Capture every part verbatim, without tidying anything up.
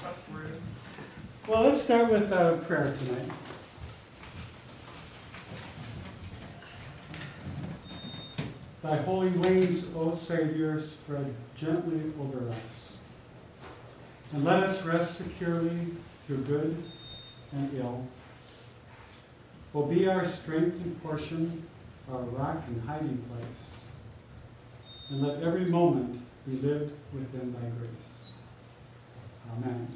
Well, let's start with uh, prayer tonight. Thy holy wings, O Savior, spread gently over us, and let us rest securely through good and ill. O be our strength and portion, our rock and hiding place, and let every moment be lived within thy grace. Amen.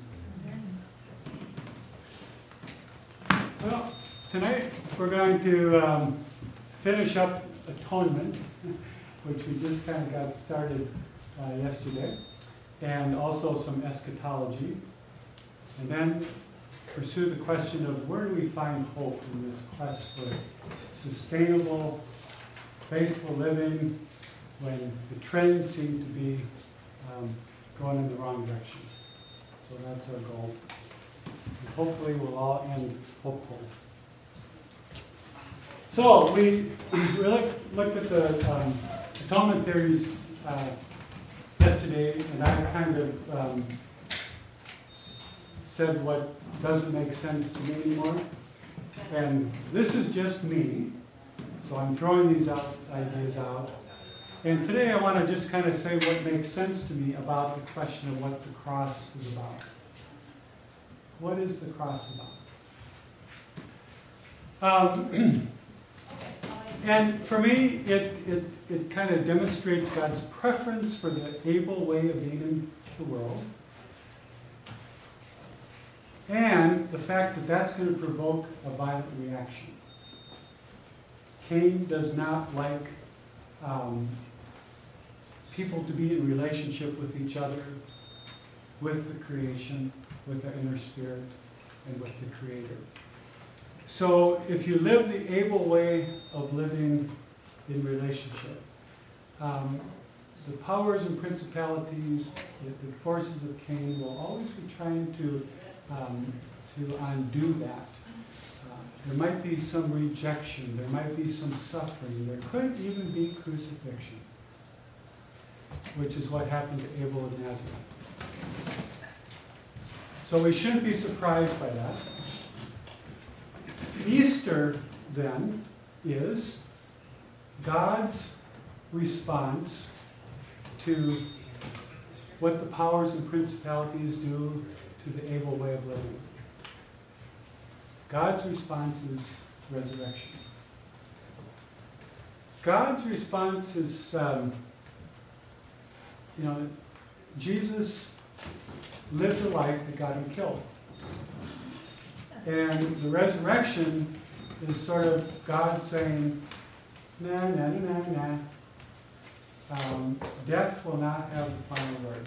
Well, tonight we're going to um, finish up atonement, which we just kind of got started uh, yesterday, and also some eschatology, and then pursue the question of where do we find hope in this quest for sustainable, faithful living when the trends seem to be um, going in the wrong direction. So that's our goal. And hopefully we'll all end hopeful. So we, we looked, looked at the um, atonement theories uh, yesterday, and I kind of um, s- said what doesn't make sense to me anymore. And this is just me, so I'm throwing these out, ideas out. And today I want to just kind of say what makes sense to me about the question of what the cross is about. What is the cross about? Um, and for me, it, it, it kind of demonstrates God's preference for the able way of being in the world, and the fact that that's going to provoke a violent reaction. Cain does not like um, people to be in relationship with each other, with the creation, with the inner spirit, and with the Creator. So if you live the able way of living in relationship, um, the powers and principalities, the, the forces of Cain will always be trying to um, to undo that. Uh, there might be some rejection, there might be some suffering, there could even be crucifixion, which is what happened to Abel of Nazareth. So we shouldn't be surprised by that. Easter, then, is God's response to what the powers and principalities do to the able way of living. God's response is resurrection. God's response is, um, you know, Jesus lived a life that got him killed. And the resurrection is sort of God saying, nah, nah, nah, nah, nah. Um, death will not have the final word.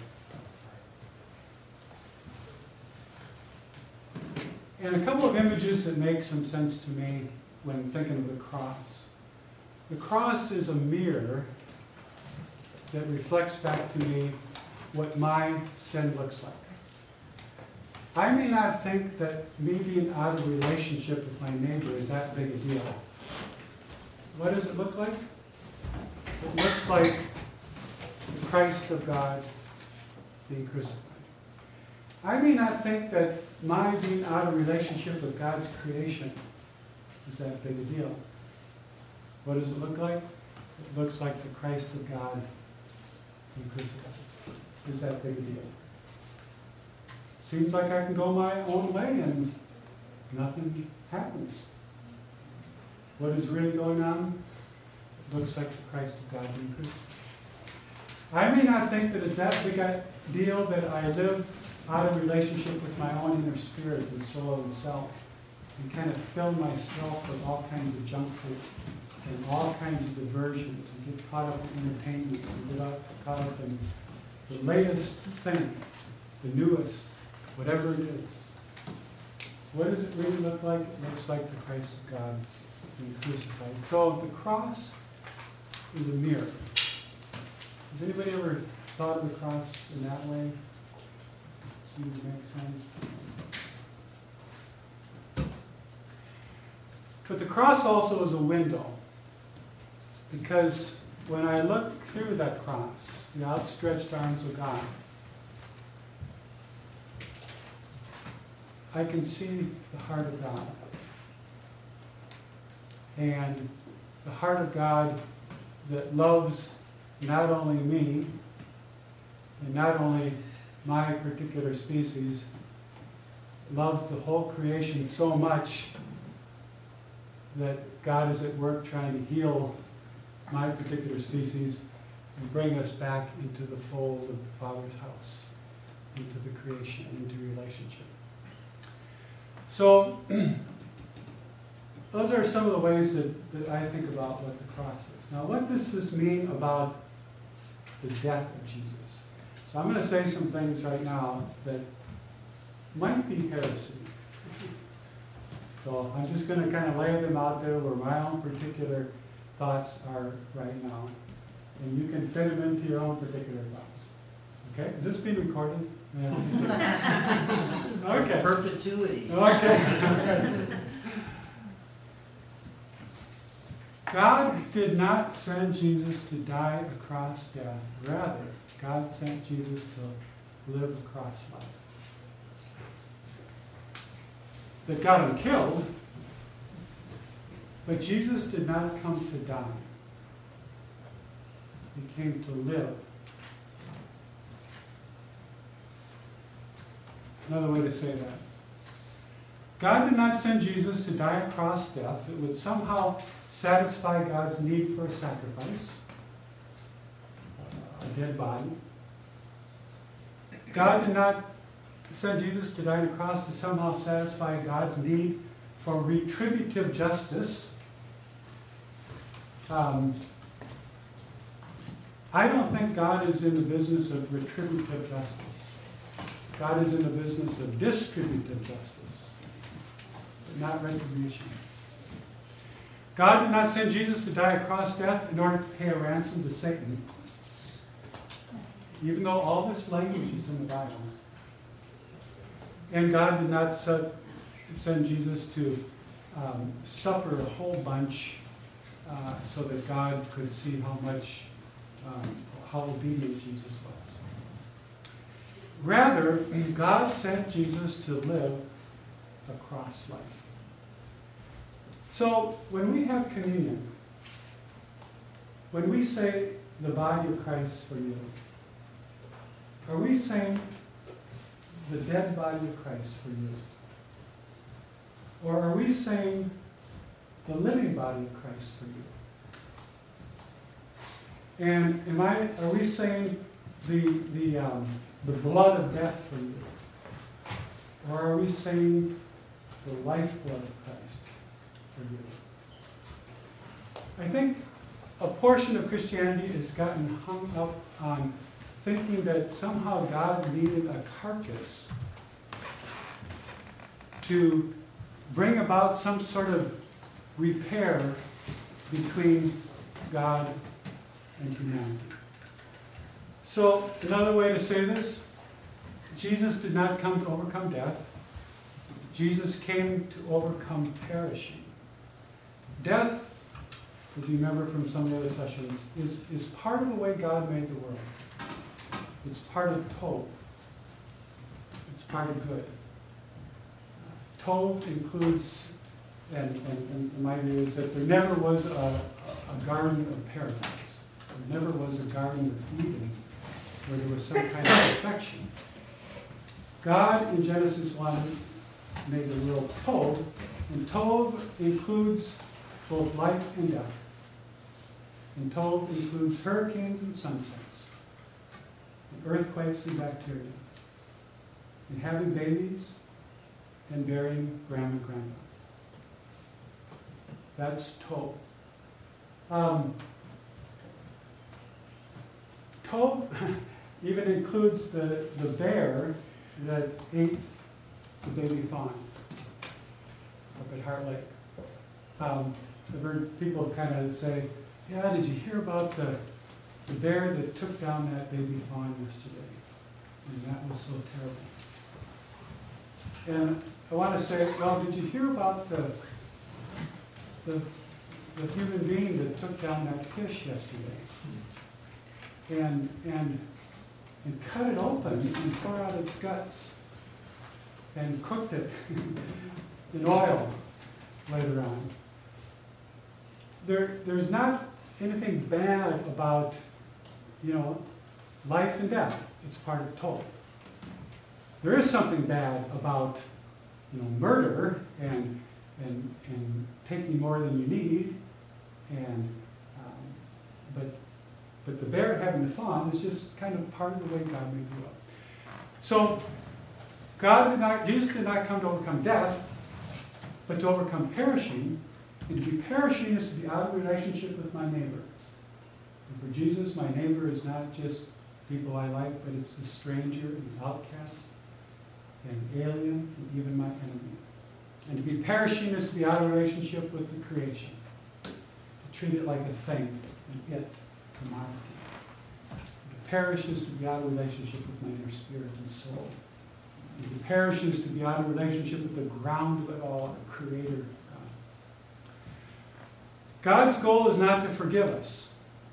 And a couple of images that make some sense to me when thinking of the cross. The cross is a mirror that reflects back to me what my sin looks like. I may not think that me being out of relationship with my neighbor is that big a deal. What does it look like? It looks like the Christ of God being crucified. I may not think that my being out of relationship with God's creation is that big a deal. What does it look like? It looks like the Christ of God being crucified. Is that big a deal? Seems like I can go my own way and nothing happens. What is really going on? It looks like the Christ of God being crucified. I may not think that it's that big a deal that I live out of relationship with my own inner spirit and soul and self, and kind of fill myself with all kinds of junk food and all kinds of diversions, and get caught up in entertainment, and get caught up in the latest thing, the newest, whatever it is. What does it really look like? It looks like the Christ of God being crucified. So the cross is a mirror. Has anybody ever thought of the cross in that way? Seems to make sense. But the cross also is a window, because when I look through that cross, the outstretched arms of God, I can see the heart of God. And the heart of God that loves not only me, and not only my particular species, loves the whole creation so much that God is at work trying to heal my particular species and bring us back into the fold of the Father's house, into the creation, into relationship. So, those are some of the ways that, that I think about what the cross is. Now, what does this mean about the death of Jesus? So I'm going to say some things right now that might be heresy. So I'm just going to kind of lay them out there where my own particular thoughts are right now. And you can fit them into your own particular thoughts. Okay? Is this being recorded? Yeah. Okay. Perpetuity. Okay. God did not send Jesus to die a cross death. Rather, God sent Jesus to live a cross life. That got him killed, but Jesus did not come to die. He came to live. Another way to say that. God did not send Jesus to die a cross death that would somehow satisfy God's need for a sacrifice, a dead body. God did not send Jesus to die on a cross to somehow satisfy God's need for retributive justice. Um, I don't think God is in the business of retributive justice. God is in the business of distributive justice, but not retribution. God did not send Jesus to die a cross death in order to pay a ransom to Satan, even though all this language is in the Bible. And God did not send Jesus to um, suffer a whole bunch uh, so that God could see how much, um, how obedient Jesus was. Rather, God sent Jesus to live a cross life. So, when we have communion, when we say the body of Christ for you, are we saying the dead body of Christ for you? Or are we saying the living body of Christ for you? And am I, are we saying the, the, um, the blood of death for you? Or are we saying the lifeblood of Christ for you? I think a portion of Christianity has gotten hung up on thinking that somehow God needed a carcass to bring about some sort of repair between God and humanity. So, another way to say this, Jesus did not come to overcome death. Jesus came to overcome perishing. Death, as you remember from some of the other sessions, is, is part of the way God made the world. It's part of Tov. It's part of good. Tov includes, and, and, and my view is that there never was a, a garden of paradise. There never was a garden of Eden where there was some kind of perfection. God in Genesis one made the world Tov, and Tov includes both life and death. And Tov includes hurricanes and sunsets, and earthquakes and bacteria, and having babies and burying grandma and grandpa. That's Tov. Um, Tov even includes the, the bear that ate the baby fawn up at Heart Lake. Um, I've heard people kind of say, yeah, did you hear about the, the bear that took down that baby fawn yesterday? And that was so terrible. And I want to say, well, did you hear about the, the, the human being that took down that fish yesterday? And, and, and cut it open and tore out its guts. and cooked it in oil later on. There, there's not anything bad about, you know, life and death. It's part of Tov. There is something bad about, you know, murder and and and taking more than you need, and um, but but the bear having the fawn is just kind of part of the way God made the world. So God did not, Jesus did not come to overcome death, but to overcome perishing. And to be perishing is to be out of relationship with my neighbor. And for Jesus, my neighbor is not just people I like, but it's the stranger and the outcast and alien and even my enemy. And to be perishing is to be out of relationship with the creation. To treat it like a thing, and it, commodity. To perish is to be out of relationship with my inner spirit and soul. And to perish is to be out of relationship with the ground of it all, the creator God. God's goal is not to forgive us.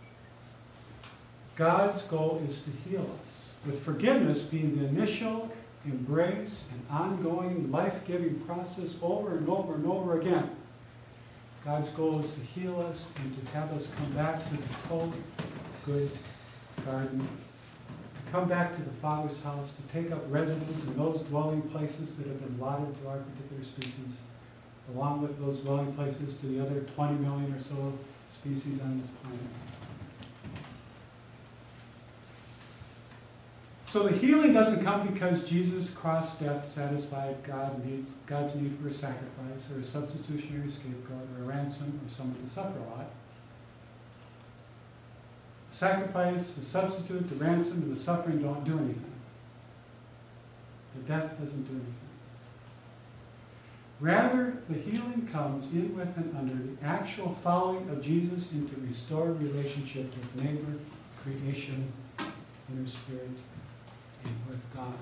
God's goal is to heal us, with forgiveness being the initial embrace and ongoing life-giving process over and over and over again. God's goal is to heal us and to have us come back to the cold, good garden, to come back to the Father's house, to take up residence in those dwelling places that have been allotted to our particular species, along with those dwelling places to the other twenty million or so species on this planet. So the healing doesn't come because Jesus' cross death satisfied God needs, God's need for a sacrifice or a substitutionary scapegoat or a ransom or someone to suffer a lot. The sacrifice, the substitute, the ransom, and the suffering don't do anything. The death doesn't do anything. Rather, the healing comes in with and under the actual following of Jesus into restored relationship with neighbor, creation, inner spirit, and with God.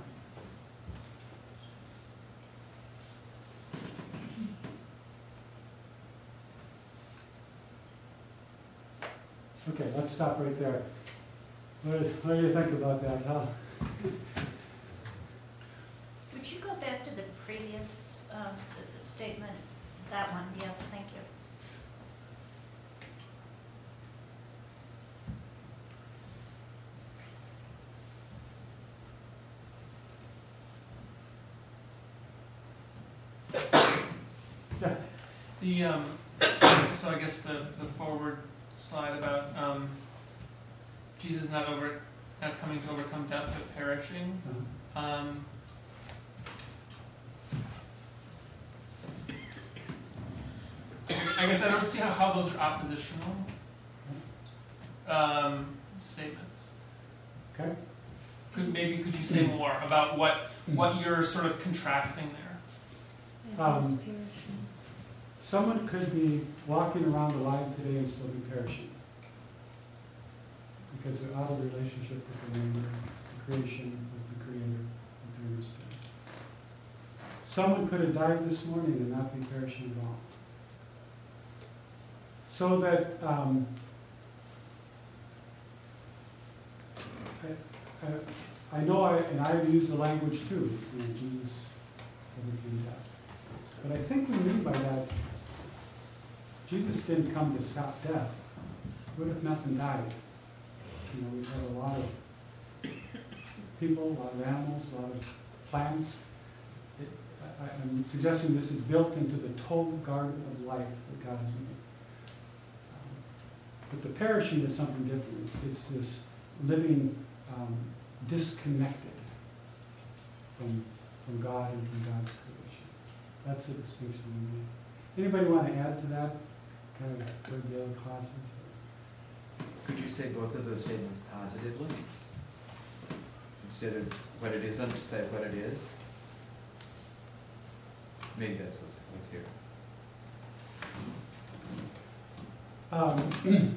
Okay, let's stop right there. What, what do you think about that, huh? Would you go back to the previous uh, the, the statement, that one? Yes, thank you. Yeah. The um, so I guess the, the forward slide about um, Jesus not over not coming to overcome death but perishing. Uh-huh. Um, I guess I don't see how, how those are oppositional um, statements. Okay. Could maybe could you say more about what what you're sort of contrasting there? Um, Someone could be walking around alive today and still be perishing because they're out of relationship with the neighbor, the creation, with the Creator, with the inner spirit. Someone could have died this morning and not be perishing at all. So that um, I, I, I know, I, and I've used the language too, you know, Jesus overcame death. But I think we mean by that, Jesus didn't come to stop death. What if nothing died? You know, we've had a lot of people, a lot of animals, a lot of plants. It, I, I'm suggesting this is built into the total garden of life that God has made. Um, but the perishing is something different. It's, it's this living um, disconnected from, from God and from God's creation. That's the distinction we make. Anybody want to add to that? Kind of heard the other classes. Could you say both of those statements positively? Instead of what it isn't, to say what it is? Maybe that's what's, what's here. Um,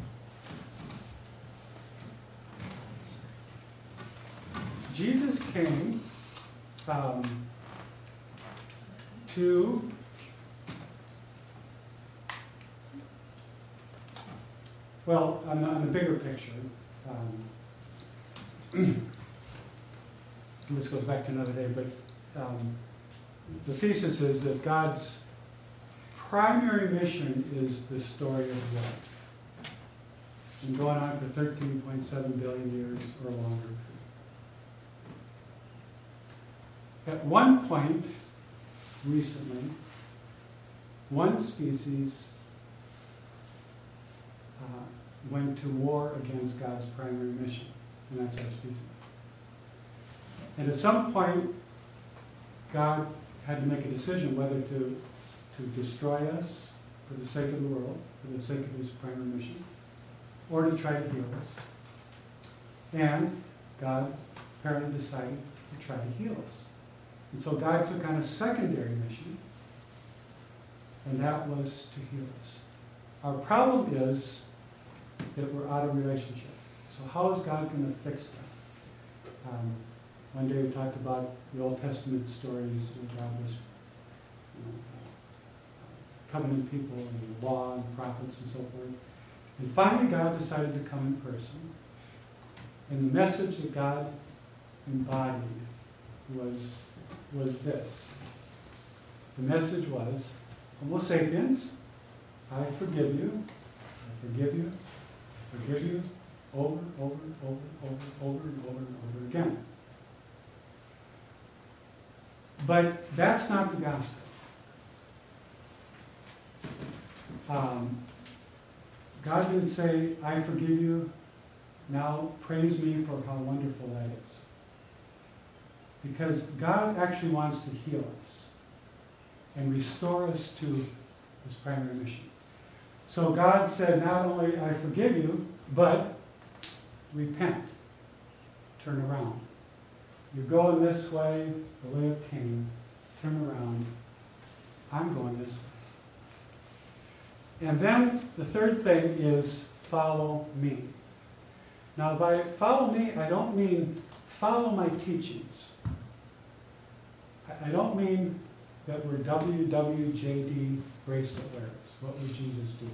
Jesus came um, to well, on the, on the bigger picture, um, this goes back to another day, but um, the thesis is that God's primary mission is the story of life. It's been going on for thirteen point seven billion years or longer. At one point, recently, one species uh, went to war against God's primary mission, and that's our species. And at some point, God had to make a decision whether to, to destroy us for the sake of the world, for the sake of his primary mission, or to try to heal us. And God apparently decided to try to heal us. And so God took on a secondary mission, and that was to heal us. Our problem is that we're out of relationship. So how is God going to fix that? Um, one day we talked about the Old Testament stories where God was, you know, uh, covenant people and the law and prophets and so forth. And finally God decided to come in person. And the message that God embodied was, was this. The message was, Homo sapiens, I forgive you, I forgive you, I forgive you, over, over, over, over, over, and over, and over again. But that's not the gospel. Um, God didn't say, I forgive you, now praise me for how wonderful that is. Because God actually wants to heal us and restore us to his primary mission. So God said, not only I forgive you, but repent. Turn around. You're going this way, the way of Cain. Turn around. I'm going this way. And then the third thing is follow me. Now by follow me, I don't mean follow my teachings. I don't mean that we're W W J D bracelet wearers. What would Jesus do?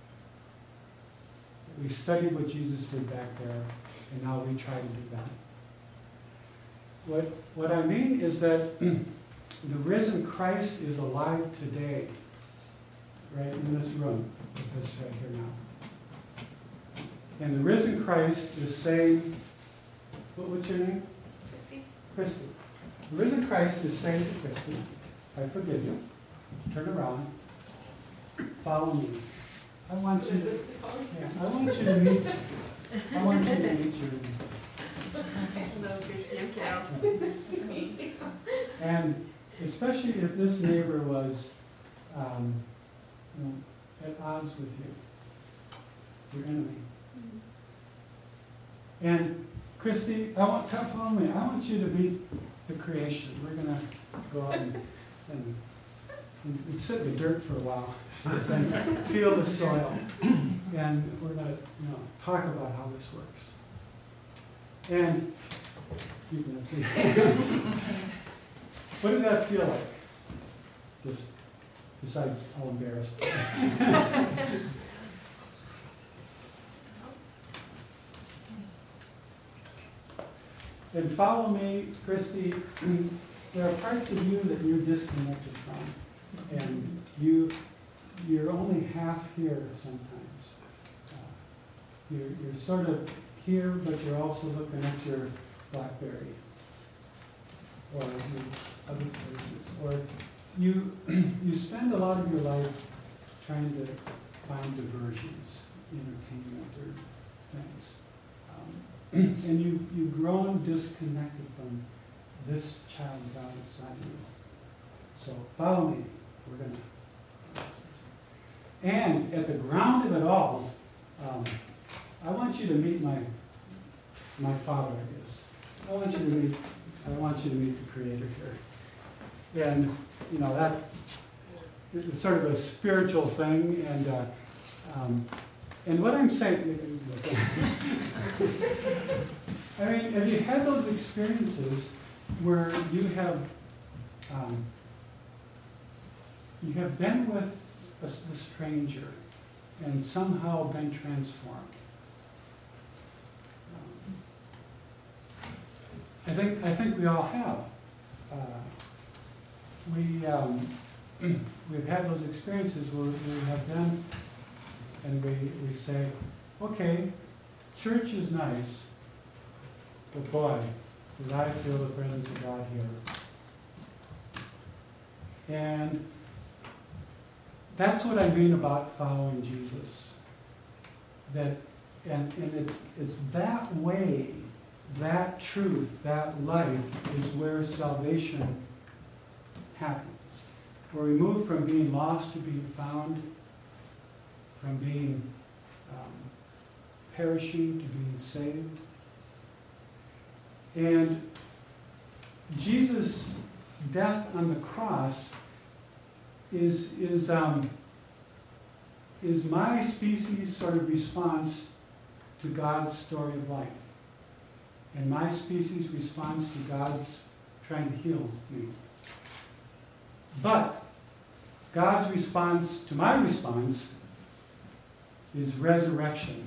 We studied what Jesus did back there, and now we try to do that. What, what I mean is that the risen Christ is alive today, right in this room, this right here now. And the risen Christ is saying, what, what's your name? Christy? Christy. The risen Christ is saying to Christy, I forgive you, turn around, follow me. I want you to, yeah, I want you to meet, I want you to meet your Hello, Christy, I'm Carol. And especially if this neighbor was um, you know, at odds with you, your enemy. And Christy, I want, come follow me. I want you to meet the creation. We're going to go out and, and, and sit in the dirt for a while and feel the soil. And we're going to, you know, talk about how this works. And you can see. What did that feel like? Just besides all embarrassed. And follow me, Christy. There are parts of you that you're disconnected from, and you you're only half here sometimes. Uh, you're you're sort of here, but you're also looking at your BlackBerry or your other places, or you you spend a lot of your life trying to find diversions, entertainment, or things. And you, you've grown disconnected from this child of God inside you. So follow me. We're going to. And at the ground of it all, um, I want you to meet my my Father, I guess. I want you to meet. I want you to meet the Creator here. And you know that it's sort of a spiritual thing, and. Uh, um, And what I'm saying, I mean, have you had those experiences where you have um, you have been with a, a stranger and somehow been transformed? Um, I think I think we all have. Uh, we, um, we've had those experiences where we have done, and we, we say, okay, church is nice, but boy, did I feel the presence of God here. And that's what I mean about following Jesus. That, and, and it's, it's that way, that truth, that life is where salvation happens. Where we move from being lost to being found, from being um, perishing to being saved. And Jesus' death on the cross is, is, um, is my species' sort of response to God's story of life. And my species' response to God's trying to heal me. But God's response to my response is resurrection.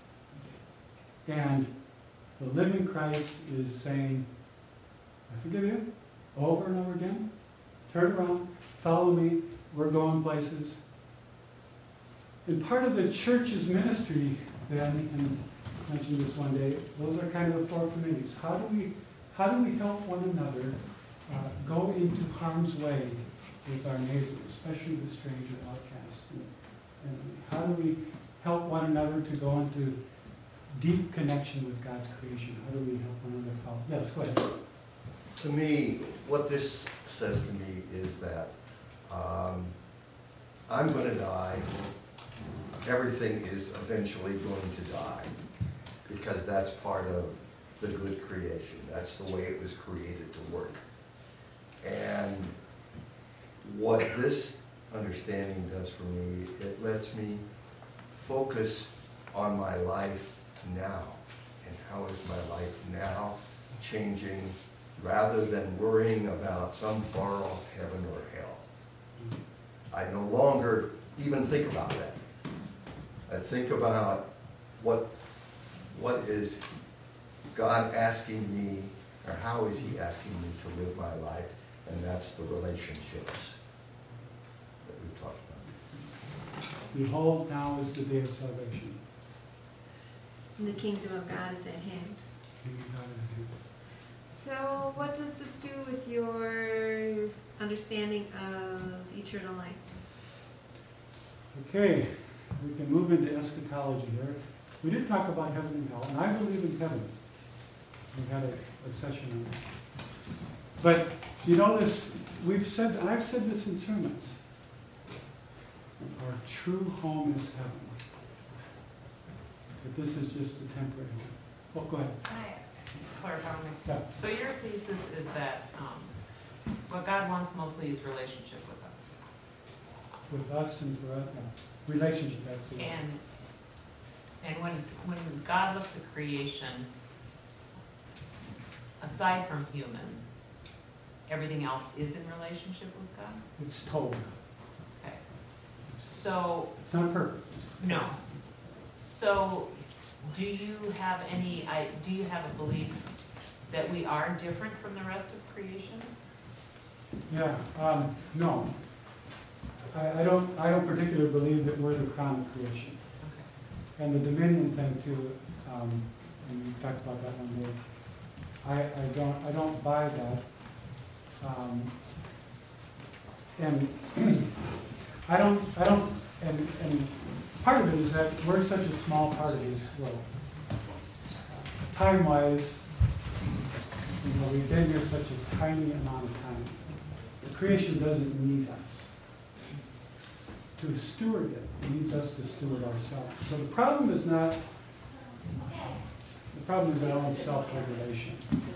And the living Christ is saying, I forgive you, over and over again. Turn around, follow me, we're going places. And part of the church's ministry then, and I mentioned this one day, those are kind of the four committees. How do we, how do we help one another uh, go into harm's way with our neighbors, especially the stranger, outcast? And, and how do we help one another to go into deep connection with God's creation? How do we help one another follow? Yes, go ahead. To me, what this says to me is that um, I'm going to die. Everything is eventually going to die because that's part of the good creation. That's the way it was created to work. And what this understanding does for me, it lets me focus on my life now and how is my life now changing rather than worrying about some far-off heaven or hell. I no longer even think about that. I think about what, what is God asking me, or how is He asking me to live my life, and that's the relationships that we've talked about. Behold, now is the day of salvation. And the kingdom of God is at hand. So what does this do with your understanding of eternal life? Okay, we can move into eschatology there. We did talk about heaven and hell, and I believe in heaven. We had a, a session on that. But you notice, we've said, and I've said this in sermons, our true home is heaven. But this is just a temporary home. Oh, go ahead. Can I clarify on that? Yeah. So your thesis is that um, what God wants mostly is relationship with us. With us and for us, yeah. Relationship, that's it. And and when when God looks at creation, aside from humans, everything else is in relationship with God? It's total. Okay. So, It's not perfect. no. So, do you have any, I, do you have a belief that we are different from the rest of creation? Yeah, um, no. I, I don't, I don't particularly believe that we're the crown of creation. Okay. And the dominion thing too, um, and we talked about that one day. I, I don't, I don't buy that. Um, and I don't, I don't, and, and part of it is that we're such a small part of this world. Time-wise, you know, we've been here such a tiny amount of time. The creation doesn't need us. To steward it, it needs us to steward ourselves. So the problem is not, the problem is our own self-regulation.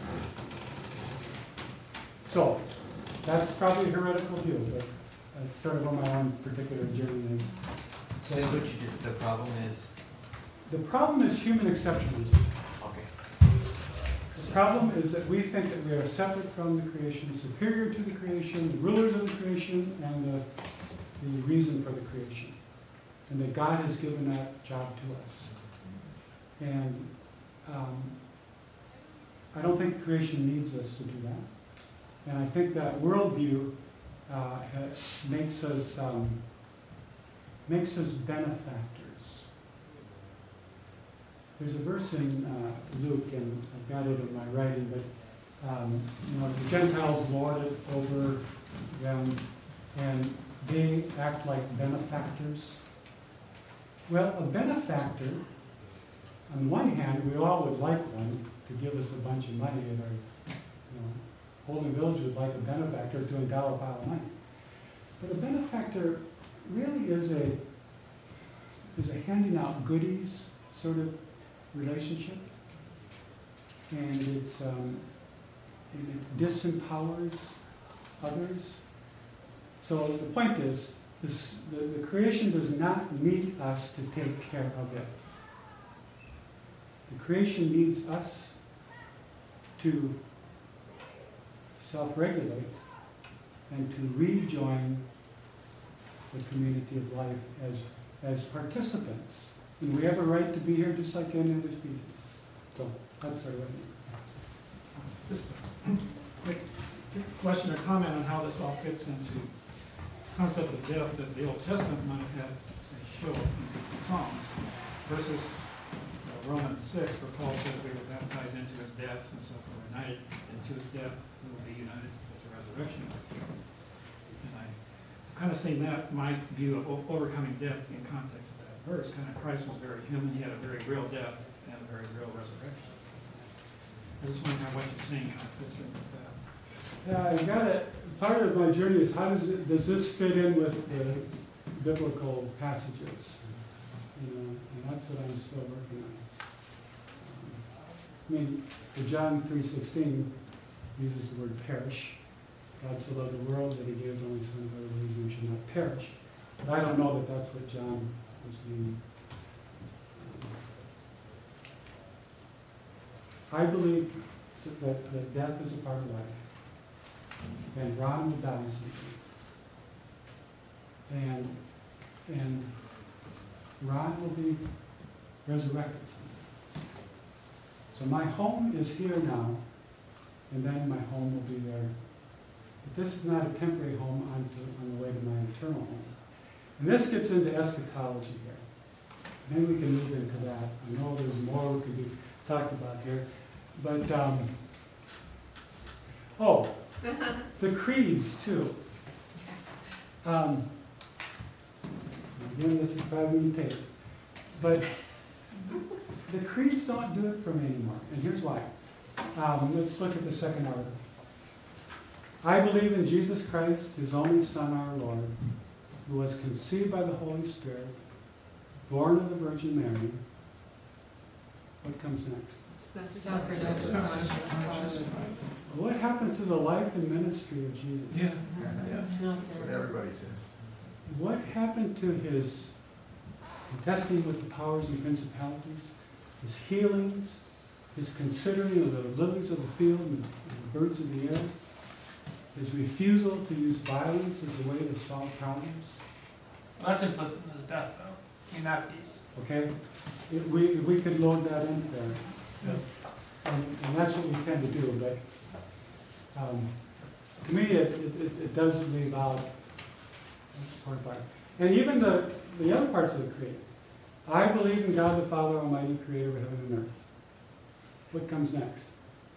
So, that's probably a heretical view, but that's sort of what my own particular journey is. Say what you just, the problem is, The problem is human exceptionalism. okay. The problem is that we think that we are separate from the creation, superior to the creation, rulers of the creation, and the, the reason for the creation. And that God has given that job to us. And um, I don't think the creation needs us to do that. And I think that worldview uh, ha- makes us, um, makes us benefactors. There's a verse in uh, Luke, and I've got it in my writing, but um, you know, the Gentiles lord it over them, and they act like benefactors. Well, a benefactor, on one hand, we all would like one to give us a bunch of money, and our, you know, Holden Village would like a benefactor to endow a pile of money. But a benefactor really is a is a handing out goodies sort of relationship, and it's um, and it disempowers others. So the point is, this, the, the creation does not need us to take care of it. The creation needs us to self-regulate and to rejoin the community of life as, as participants. And we have a right to be here just like any other species. So that's our right. Just a quick question or comment on how this all fits into the concept of death that the Old Testament might have had, say, show up in Psalms versus uh, Romans six, where Paul says we were baptized into his death, and so if we're united into his death, we will be united with the resurrection of him. And I kind of seen that, my view of o- overcoming death in context of that verse. Kind of Christ was very human, he had a very real death and a very real resurrection. I just wonder how what you're saying kind of fits in with that. Yeah, I got it. Part of my journey is how does it, does this fit in with the biblical passages? You know, and that's what I'm still working on. Um, I mean, the John three sixteen uses the word perish. God so loved the world that he gave his only son, for the reason we should not perish. But I don't know that that's what John was meaning. Um, I believe that, that death is a part of life. And Ron will die someday. And, and Ron will be resurrected someday. So my home is here now, and then my home will be there. But this is not a temporary home, I'm to, on the way to my eternal home. And this gets into eschatology here. Then we can move into that. I know there's more we could be talked about here. But, um, oh, the creeds, too. Um, again, this is probably tape. But the creeds don't do it for me anymore. And here's why. Um, let's look at the second article. I believe in Jesus Christ, his only Son, our Lord, who was conceived by the Holy Spirit, born of the Virgin Mary. What comes next? What happens to the life and ministry of Jesus? Yeah. Yeah, that's what everybody says. What happened to his contesting with the powers and principalities, his healings, his considering of the lilies of the field and the birds of the air, his refusal to use violence as a way to solve problems? Well, that's implicit in his death, though, in that piece. Okay? If we, if we could load that in there. And, and that's what we tend to do, but um, to me it, it, it does leave out part part. And even the, the other parts of the creed. I believe in God the Father Almighty, creator of heaven and earth. What comes next?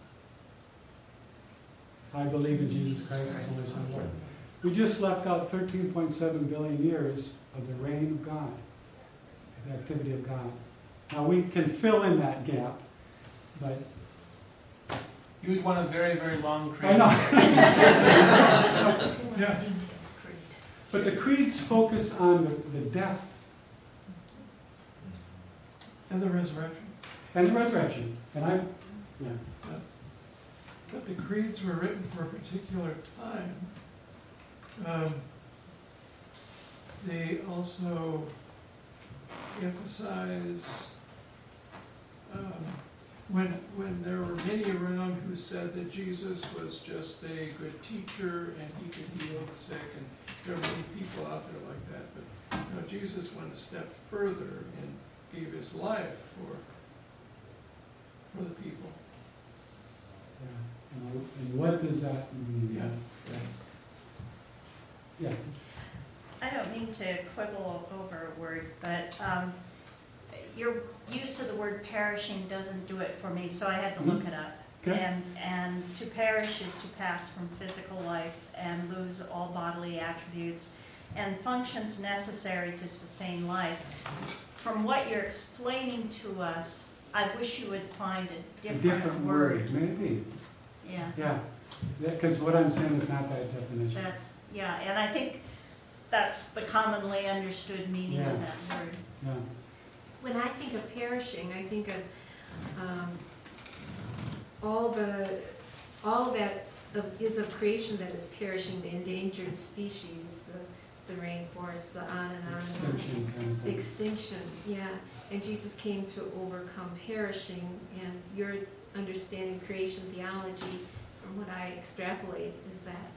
I believe in Jesus Christ, his only Son, Lord. We just left out thirteen point seven billion years of the reign of God, the activity of God. Now we can fill in that gap, but You would want a very, very long creed. I know. Yeah. But the creeds focus on the, the death And the resurrection. and the resurrection. And I, yeah. But the creeds were written for a particular time. Um, they also emphasize um, when when there were many around who said that Jesus was just a good teacher and he could heal the sick, and there are many people out there like that. But you know, Jesus went a step further and gave his life for for the people. Yeah. And, and what does that mean? Yeah. Yes. Yeah, I don't mean to quibble over a word, but um, your use of the word perishing doesn't do it for me, so I had to look it up. okay, And, and to perish is to pass from physical life and lose all bodily attributes and functions necessary to sustain life. From what you're explaining to us, I wish you would find a a different, different word, maybe, Yeah, yeah. Because what I'm saying is not that definition. that's, yeah, and I think that's the commonly understood meaning of Yeah. that word. Yeah, When I think of perishing, I think of um, all the, all that of- is of creation that is perishing, the endangered species, the, the rainforest, the on and on and on. extinction kind of The thing. extinction, yeah. And Jesus came to overcome perishing, and your understanding creation theology, from what I extrapolate, is that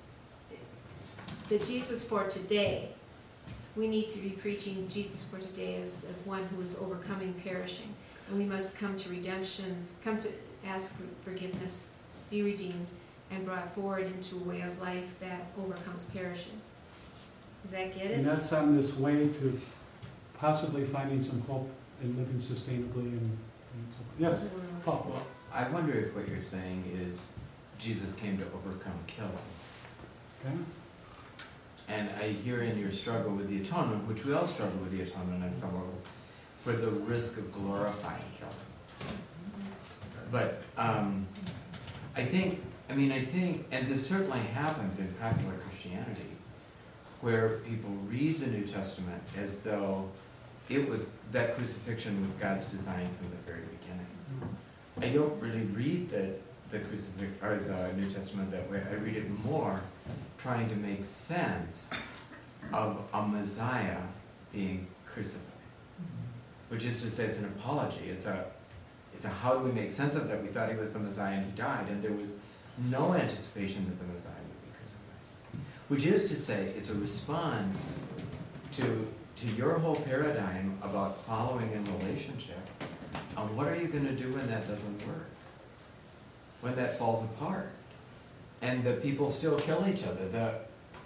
the Jesus for today, we need to be preaching Jesus for today as, as one who is overcoming perishing. And we must come to redemption, come to ask for forgiveness, be redeemed, and brought forward into a way of life that overcomes perishing. Does that get And it? that's on this way to possibly finding some hope and living sustainably and, and so, yes, Paul. Well, I wonder if what you're saying is Jesus came to overcome killing. Okay? And I hear in your struggle with the atonement, which we all struggle with the atonement on some levels, for the risk of glorifying killing. But um, I think, I mean, I think, and this certainly happens in popular Christianity, where people read the New Testament as though it was, that crucifixion was God's design from the very beginning. I don't really read the, the crucifix, or the New Testament that way. I read it more trying to make sense of a Messiah being crucified. Which is to say, it's an apology. It's a, it's a how do we make sense of that? We thought he was the Messiah and he died, and there was no anticipation that the Messiah would be crucified. Which is to say, it's a response to, to your whole paradigm about following in relationship. And what are you going to do when that doesn't work? When that falls apart? And the people still kill each other. The,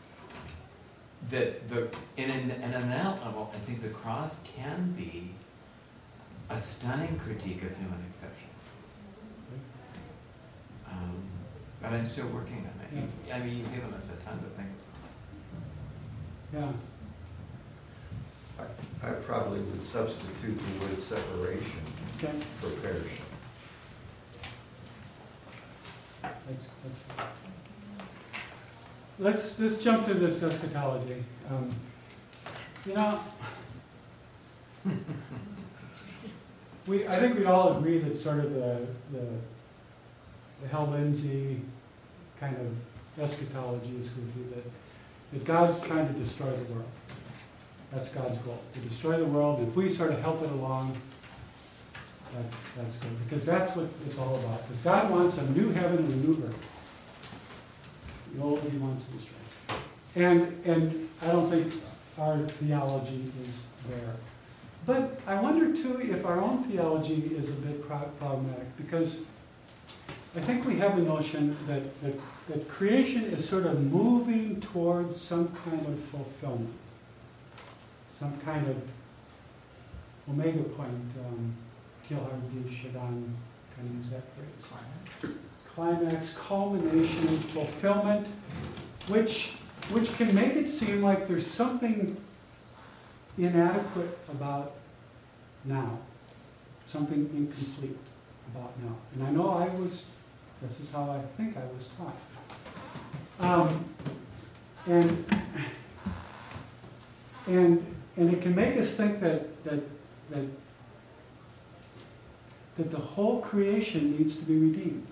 the, the, and, in, and on that level, I think the cross can be a stunning critique of human exceptions. Um, but I'm still working on it. You've- I mean, you've given us a ton to think Yeah, I probably would substitute the word separation okay, for perishing. that's, that's. Let's, let's jump to this eschatology. Um, You know, we, I think we all agree that sort of the, the, the Hal Lindsey kind of eschatology is goofy, that, that God's trying to destroy the world. That's God's goal, to destroy the world. If we sort of help it along, that's, that's good, because that's what it's all about. Because God wants a new heaven and a new earth. The old he wants to destroy. And, and I don't think our theology is there. But I wonder too if our own theology is a bit pro- problematic, because I think we have a notion that, that, that creation is sort of moving towards some kind of fulfillment, some kind of omega point. Um, Gilhard D. Shadon kind of use that phrase. Climax, culmination, fulfillment, which which can make it seem like there's something inadequate about now, something incomplete about now. And I know I was, this is how I think I was taught. Um, and, and, and it can make us think that, that, that, that the whole creation needs to be redeemed.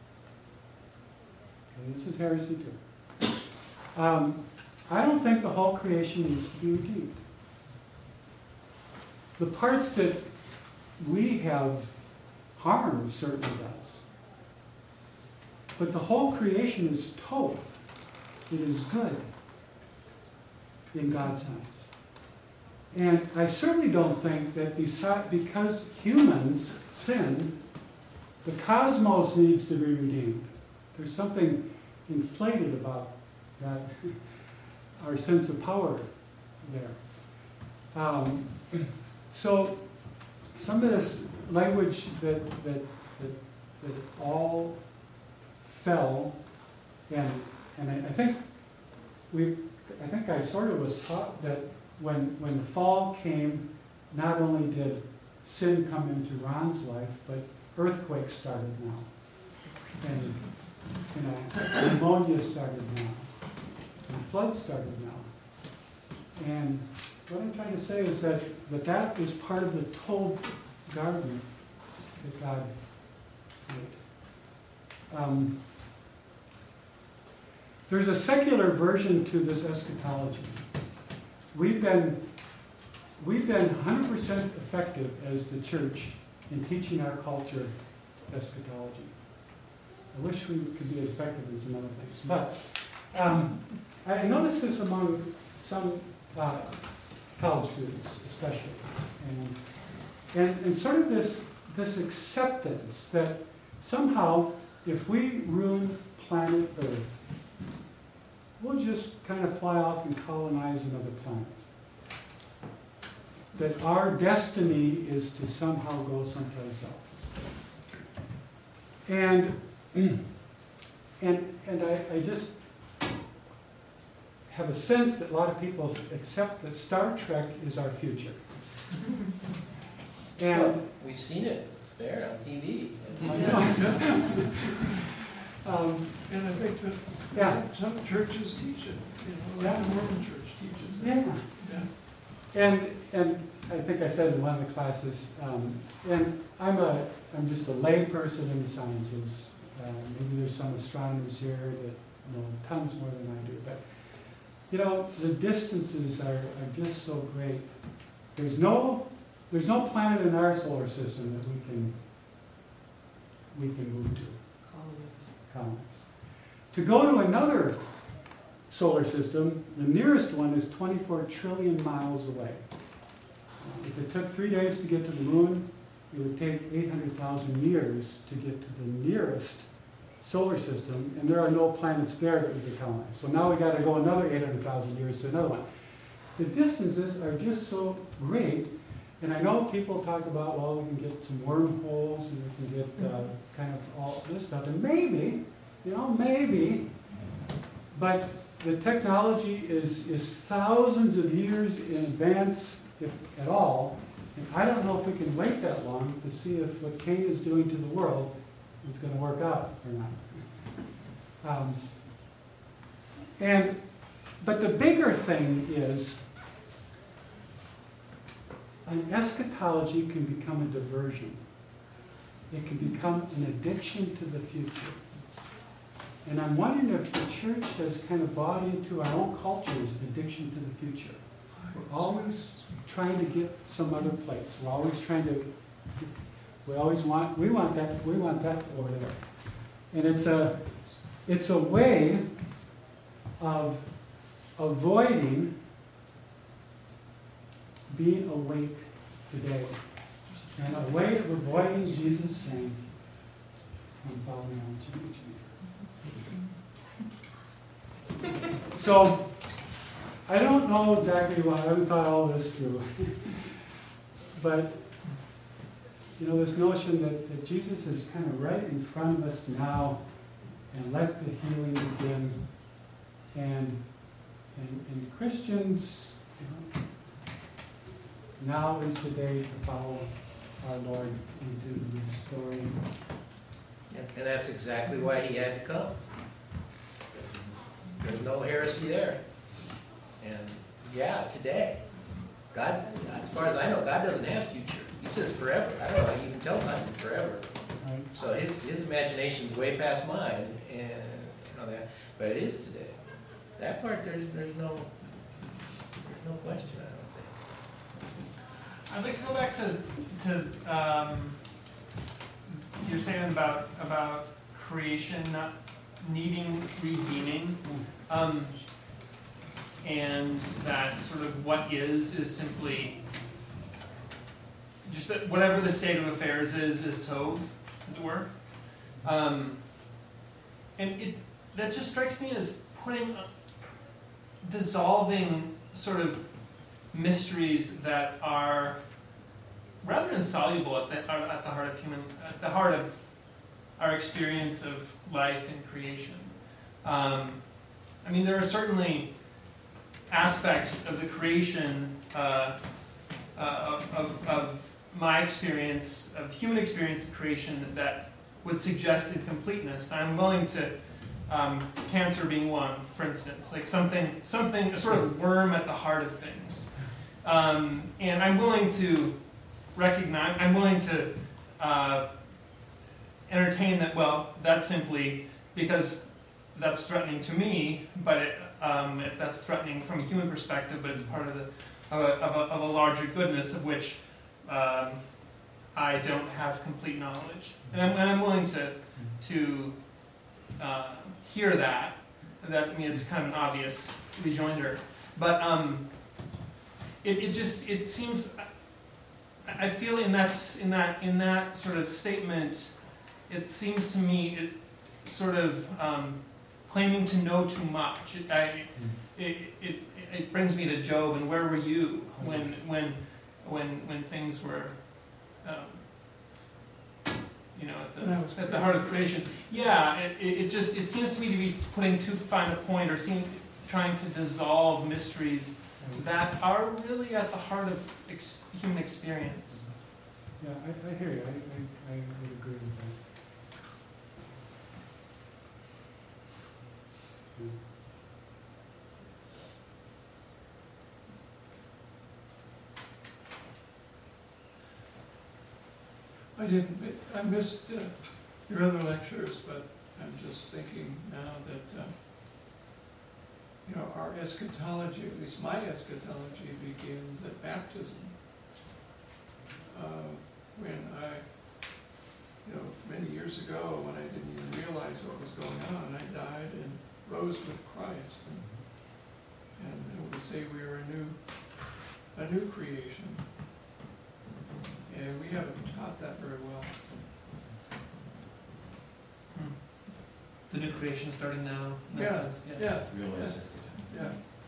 Okay, this is heresy too. Um, I don't think the whole creation needs to be redeemed. The parts that we have harmed certainly does. But the whole creation is tov. It is good in God's eyes. And I certainly don't think that beside, because humans sin, the cosmos needs to be redeemed. There's something inflated about that. our sense of power there. Um, so some of this language that, that, that, that all fell, and, and I, I think we, I think I sort of was taught that when, when the fall came, not only did sin come into Ron's life, but earthquakes started now. And, you know, pneumonia started now. And floods started now. And what I'm trying to say is that that, that is part of the Tov garden that God made. Um, there's a secular version to this eschatology. We've been We've been one hundred percent effective as the church in teaching our culture eschatology. I wish we could be effective in some other things. But um, I noticed this among some uh, college students especially. And, and, and sort of this, this acceptance that somehow if we ruin planet Earth, we'll just kind of fly off and colonize another planet. That our destiny is to somehow go someplace else. And and and I, I just have a sense that a lot of people accept that Star Trek is our future. And well, we've seen it. It's there on T V. I know. um, And I think that yeah. some, some churches teach it, you know, like Yeah. the Mormon church teaches it. Yeah. Yeah. And and I think I said in one of the classes, um, and I'm a I'm just a lay person in the sciences. Uh, maybe there's some astronomers here that know tons more than I do, but you know the distances are, are just so great. There's no there's no planet in our solar system that we can we can move to. Colonize. To go to another solar system, the nearest one is twenty-four trillion miles away. If it took three days to get to the moon, it would take eight hundred thousand years to get to the nearest solar system, and there are no planets there that we could colonize. So now we got to go another eight hundred thousand years to another one. The distances are just so great, and I know people talk about, well, we can get some wormholes, and we can get uh, kind of all this stuff, and maybe, you know, maybe, but the technology is, is thousands of years in advance, if at all, and I don't know if we can wait that long to see if what Cain is doing to the world is going to work out or not. Um, and, but the bigger thing is, an eschatology can become a diversion. It can become an addiction to the future. And I'm wondering if the church has kind of bought into our own culture's addiction to the future. We're always trying to get some other place. We're always trying to, we always want, we want that, we want that over there. And it's a, it's a way of avoiding being awake today. And a way of avoiding Jesus saying, come follow me on to me. So, I don't know exactly why, I haven't thought all this through. But, you know, this notion that, that Jesus is kind of right in front of us now, and let the healing begin. And, and, and Christians, you know, now is the day to follow our Lord into the story. And that's exactly why he had to come. There's no heresy there. And yeah, today, God, as far as I know, God doesn't have future. He says forever. I don't know how you can tell time is forever. Right? So his, his imagination's way past mine, and you know that. But it is today. That part, there's there's no there's no question. I don't think. I'd like to go back to to um, you're saying about about creation not needing redeeming, um, and that sort of what is is simply just that whatever the state of affairs is is tov, as it were, um, and it that just strikes me as putting dissolving sort of mysteries that are rather insoluble at the, are at the heart of human, at the heart of our experience of life and creation. Um, I mean, there are certainly aspects of the creation uh, uh, of, of, of my experience, of human experience of creation, that would suggest incompleteness. I'm willing to, um, cancer being one, for instance, like something, something, a sort of worm at the heart of things. Um, and I'm willing to recognize, I'm willing to uh, entertain that, well, that's simply because that's threatening to me, but it, um, if that's threatening from a human perspective, but it's part of, the, of, a, of, a, of a larger goodness of which um, I don't have complete knowledge. And I'm, and I'm willing to, to uh, hear that. That to me is kind of an obvious rejoinder. But um, it, it just, it seems, I feel in that, in that, in that sort of statement, it seems to me it sort of um, claiming to know too much. It, I, it, it, it brings me to Job, and where were you when, when, when, when things were, um, you know, at the, at the heart of creation? Yeah, it, it just, it seems to me to be putting too fine a point, or seem, trying to dissolve mysteries that are really at the heart of ex human experience. Yeah, I, I hear you. I, I, I would agree with that. Yeah. I didn't, I missed uh, your other lectures, but I'm just thinking now that, uh, you know, our eschatology, at least my eschatology, begins at baptism. Uh, when I, you know, many years ago, when I didn't even realize what was going on, I died and rose with Christ. And, and we say we are a new, a new creation. And we haven't taught that very well. Hmm. The new creation starting now, in that Yeah, sense. yeah, Realized yeah. just yeah.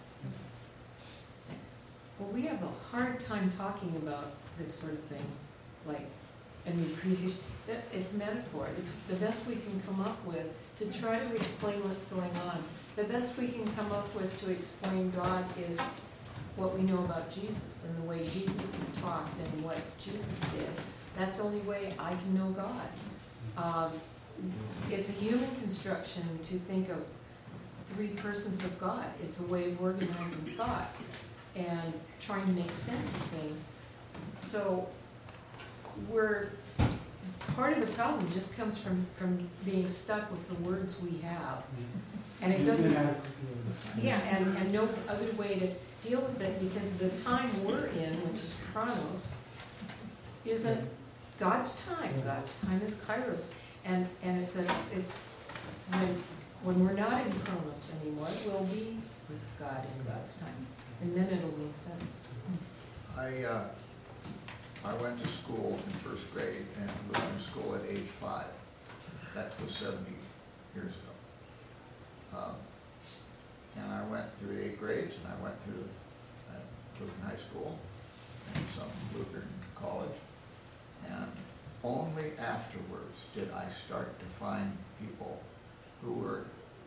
Well, we have a hard time talking about this sort of thing, like a new creation. That- It's metaphor. It's the best we can come up with to try to explain what's going on. The best we can come up with to explain God is what we know about Jesus and the way Jesus talked and what Jesus did. That's the only way I can know God. Um, it's a human construction to think of three persons of God. It's a way of organizing thought and trying to make sense of things. So we're, part of the problem just comes from, from being stuck with the words we have. And it doesn't, yeah, and, and no other way to deal with it, because the time we're in, which is Chronos, isn't God's time. God's time is Kairos. And, and it's, a, it's when, when we're not in Chronos anymore, we'll be with God in God's time. And then it'll make sense. I, uh, I went to school in first grade and was in school at age five. That was seventy years ago. Um, and I went through eight grades, and I went through uh, Lutheran high school and some Lutheran college. And only afterwards did I start to find people who were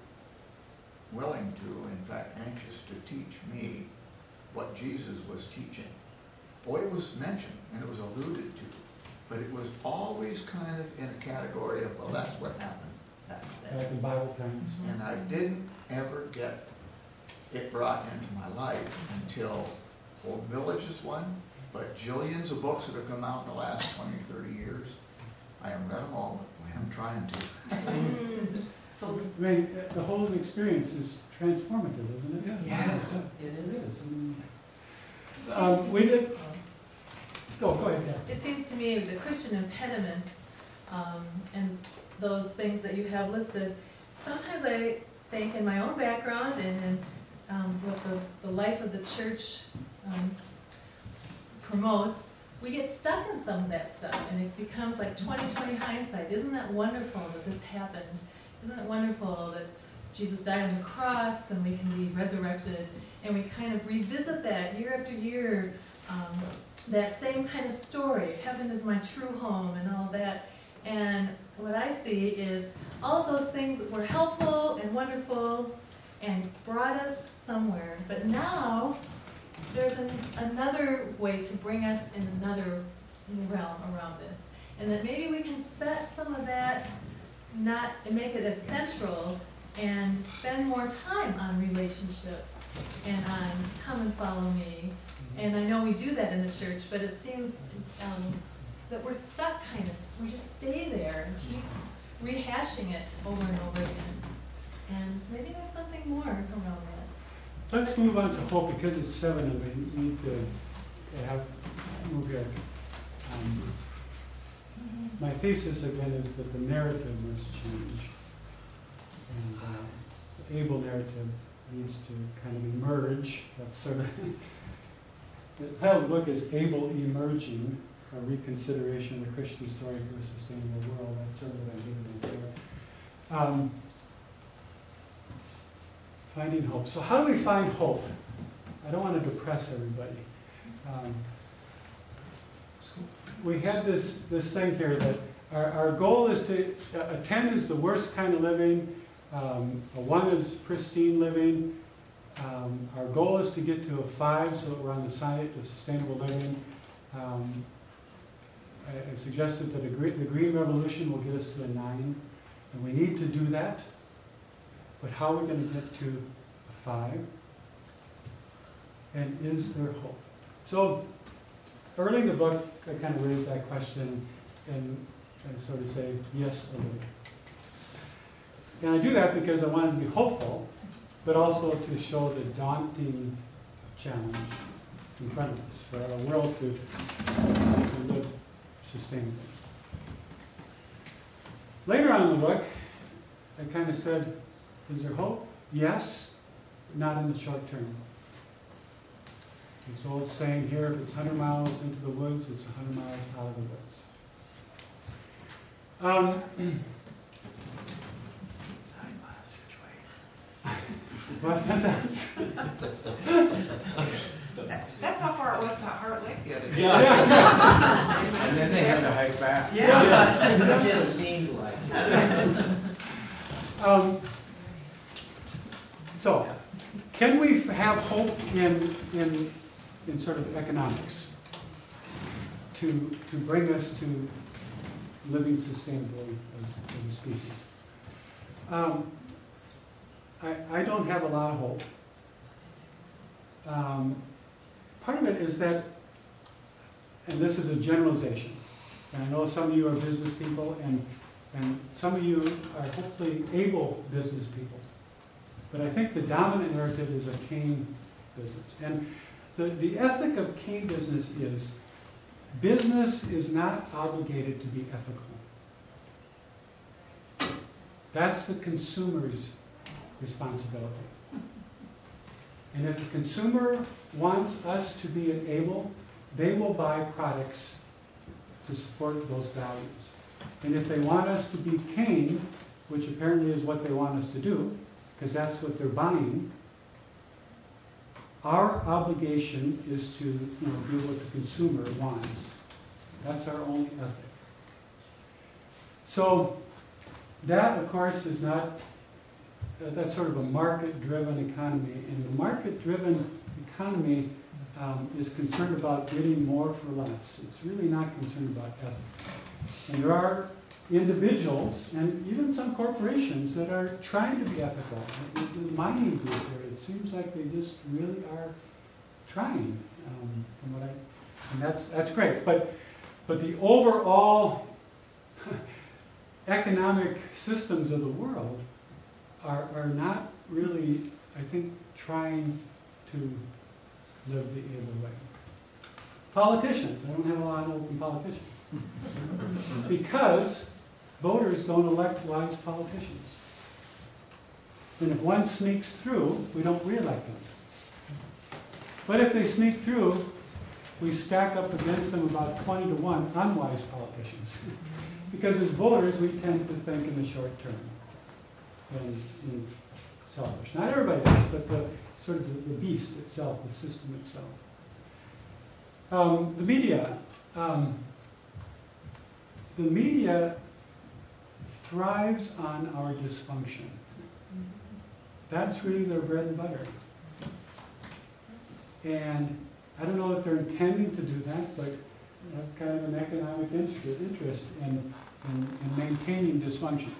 willing to, in fact anxious to teach me what Jesus was teaching. Boy, it was mentioned and it was alluded to, but it was always kind of in a category of, well, that's what happened back then. Back in Bible times. And I didn't ever get it brought into my life until Old Village is one, but jillions of books that have come out in the last twenty, thirty years. I haven't read them all, but I'm trying to. So, I mean, the whole experience is transformative, isn't it? Yeah. Yes, it It is. is. I mean, Um, we did, go, go ahead, yeah. It seems to me the Christian impediments um, and those things that you have listed, sometimes I think in my own background and in um, what the, the life of the church um, promotes, we get stuck in some of that stuff and it becomes like twenty twenty hindsight. Isn't that wonderful that this happened? Isn't it wonderful that Jesus died on the cross and we can be resurrected. And we kind of revisit that year after year, um, that same kind of story. Heaven is my true home and all that. And what I see is all of those things were helpful and wonderful and brought us somewhere. But now there's an, another way to bring us in another realm around this. And that maybe we can set some of that, not, and make it as central and spend more time on relationship and on come and follow me. And I know we do that in the church, but it seems um, that we're stuck kind of, we just stay there and keep rehashing it over and over again. And maybe there's something more around that. Let's move on to hope, because it's seven and we need to to have, move here. Um, my thesis again is that the narrative must change. And uh, the Abel narrative needs to kind of emerge. That's sort of, the title of the book is Abel Emerging, a reconsideration of the Christian story for a sustainable world. That's sort of what I'm giving it there. Um, Finding hope. So how do we find hope? I don't want to depress everybody. Um, we have this, this thing here that our, our goal is to, a ten is the worst kind of living, um, a one is pristine living. Um, our goal is to get to a five so that we're on the side of sustainable living. Um, I, I suggested that a green, the Green Revolution will get us to a nine, and we need to do that. But how are we going to get to a five? And is there hope? So early in the book, I kind of raised that question and, and sort of say yes or no. And I do that because I want to be hopeful, but also to show the daunting challenge in front of us for our world to, to live sustainably. Later on in the book, I kind of said, is there hope? Yes, not in the short term. This old saying here, if it's one hundred miles into the woods, it's one hundred miles out of the woods. Um, Nine miles each way. What was that? That's how far it was to Heart Lake the other day. Yeah. And then they had to hike back. Yeah, it just seemed like it. Um, so, can we have hope in, in, in sort of economics to, to bring us to living sustainably as, as a species? Um, I, I don't have a lot of hope. Um, part of it is that, and this is a generalization, and I know some of you are business people, and, and some of you are hopefully able business people. But I think the dominant narrative is a Cain business. And the, the ethic of Cain business is business is not obligated to be ethical. That's the consumer's responsibility. And if the consumer wants us to be able, they will buy products to support those values. And if they want us to be Cain, which apparently is what they want us to do, because that's what they're buying, our obligation is to, you know, do what the consumer wants. That's our only ethic. So that, of course, is not, uh, that's sort of a market-driven economy. And the market-driven economy um, is concerned about getting more for less. It's really not concerned about ethics. And there are individuals and even some corporations that are trying to be ethical. The mining group here, it seems like they just really are trying. Um, from what I, and that's that's great. But but the overall economic systems of the world are are not really, I think, trying to live the able way. Politicians, I don't have a lot of open politicians. Because voters don't elect wise politicians. And if one sneaks through, we don't re-elect them. But if they sneak through, we stack up against them about twenty to one unwise politicians. Because as voters, we tend to think in the short term. And, and selfish. Not everybody does, but the sort of the, the beast itself, the system itself. Um, the media. Um, the media thrives on our dysfunction. That's really their bread and butter. And I don't know if they're intending to do that, but that's kind of an economic interest, interest in, in, in maintaining dysfunction.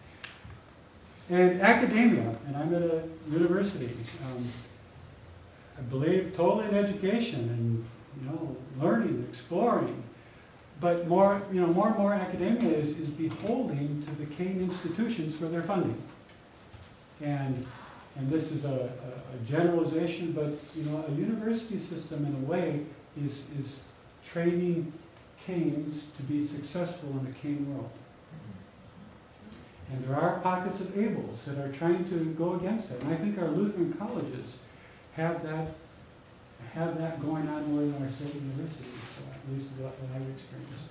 And academia, and I'm at a university, um, I believe totally in education and, you know, learning, exploring. But more, you know, more and more academia is, is beholden to the cane institutions for their funding. And, and this is a, a, a generalization, but, you know, a university system in a way is, is training canes to be successful in the cane world. And there are pockets of ables that are trying to go against that. And I think our Lutheran colleges have that have that going on more than our state universities, so at least what I've experienced.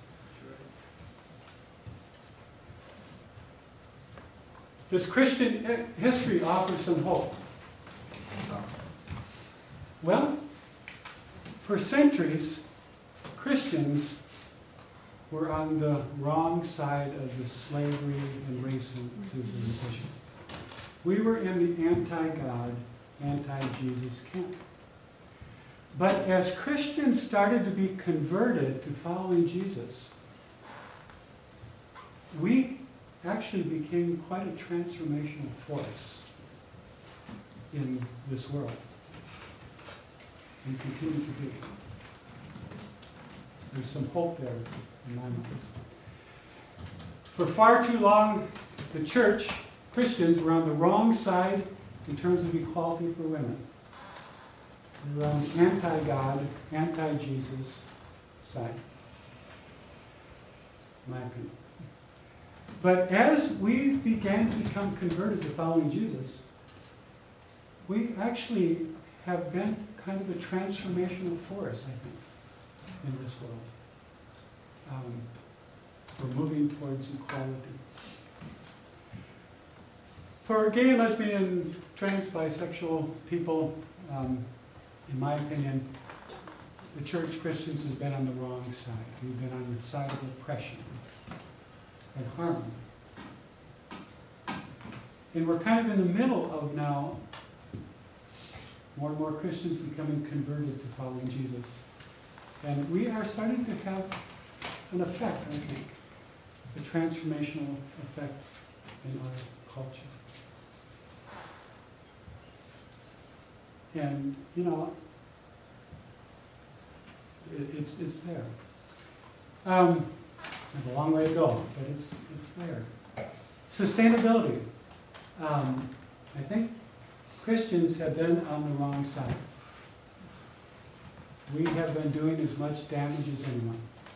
Does Christian history offer some hope? Well, for centuries, Christians were on the wrong side of the slavery and racism issue. We were in the anti-God, anti-Jesus camp. But as Christians started to be converted to following Jesus, we actually became quite a transformational force in this world. And continue to be. There's some hope there in my mind. For far too long, the church, Christians, were on the wrong side in terms of equality for women. They were on the anti-God, anti-Jesus side, in my opinion. But as we began to become converted to following Jesus, we actually have been kind of a transformational force, I think, in this world. Um, we're moving towards equality. For gay and lesbian, trans, bisexual people, um, in my opinion, the church, Christians, has been on the wrong side. We've been on the side of oppression and harm. And we're kind of in the middle of now more and more Christians becoming converted to following Jesus. And we are starting to have an effect, I think, a transformational effect in our culture. And, you know, it, it's, it's there. Um, there's a long way to go, but it's, it's there. Sustainability. Um, I think Christians have been on the wrong side. We have been doing as much damage as anyone.